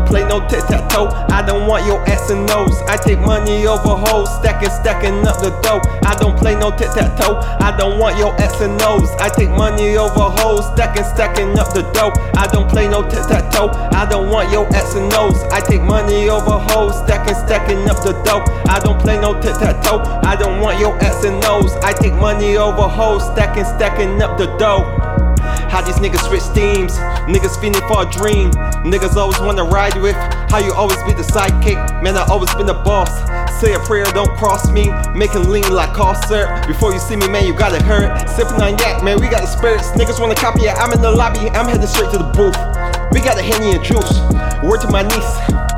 don't play no tic-tac-toe. I don't want your ass and nose. I take money over hoes, stacking up the dough. I don't play no tic-tac-toe. I don't want your ass and nose. I take money over hoes, stacking up the dough. I don't play no tic-tac-toe. I don't want your ass and nose. I take money over hoes, stacking up the dough. I don't play no tic-tac-toe. I don't want your ass and nose. I take money over hoes, stacking up the dough. How these niggas switch teams, niggas feeling for a dream. Niggas always wanna ride with, how you always be the sidekick. Man, I always been the boss. Say a prayer, don't cross me. Making lean like cough syrup. Before you see me, man, you gotta hurt. Sipping on yak, man, we got the spirits. Niggas wanna copy it, I'm in the lobby, I'm heading straight to the booth. We got a Henny and juice, word to my niece.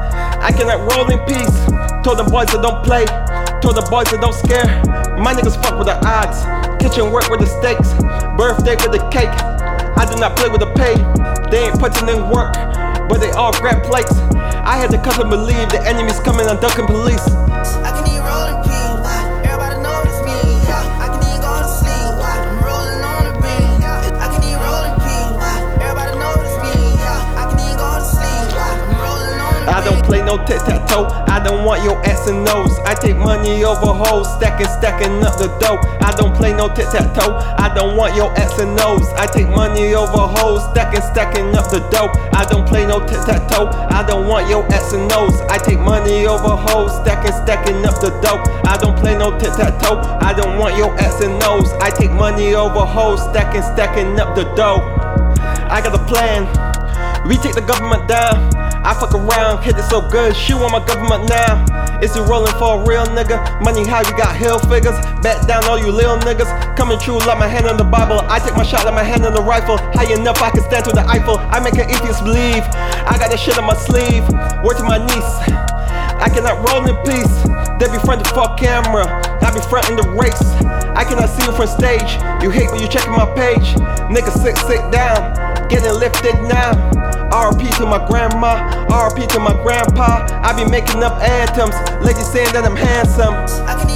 I cannot roll in peace. Told them boys that don't play, told the boys that don't scare. My niggas fuck with the odds, kitchen work with the stakes, birthday with the cake. I do not play with the pay, they ain't putting in work, but they all grab plates. I had to cut and believe the enemy's coming, I'm ducking police. I can even roll in peace, everybody know it's me. I can even go to sleep, I'm rolling on the beat. I can even roll in peace, everybody know it's me. I can even go to sleep, I'm rolling on the beat. I don't play no tic-tac-toe. I don't want your ass and nose. I take money over hoes, stacking up the dough. I don't play no tic-tac-toe. I don't want your ass and nose. I take money over hoes, stacking up the dough. I don't play no tic-tac-toe. I don't want your ass and nose. I take money over hoes, stacking up the dough. I don't play no tic-tac-toe. I don't want your ass and nose. I take money over hoes, stacking up the dough. I got a plan. We take the government down. I fuck around, hit it so good, she want my government now. Is you rolling for a real nigga? Money how you got hill figures? Back down all you little niggas. Coming true like my hand on the Bible. I take my shot like my hand on the rifle. High enough I can stand through the Eiffel. I make an atheist believe. I got that shit on my sleeve. Word to my niece. I cannot roll in peace. They be frontin' for camera, I be frontin' the race. I cannot see you from stage. You hate when you checkin' my page. Nigga sit down, getting lifted now. RP to my grandma, RP to my grandpa. I be making up anthems, ladies saying that I'm handsome. I can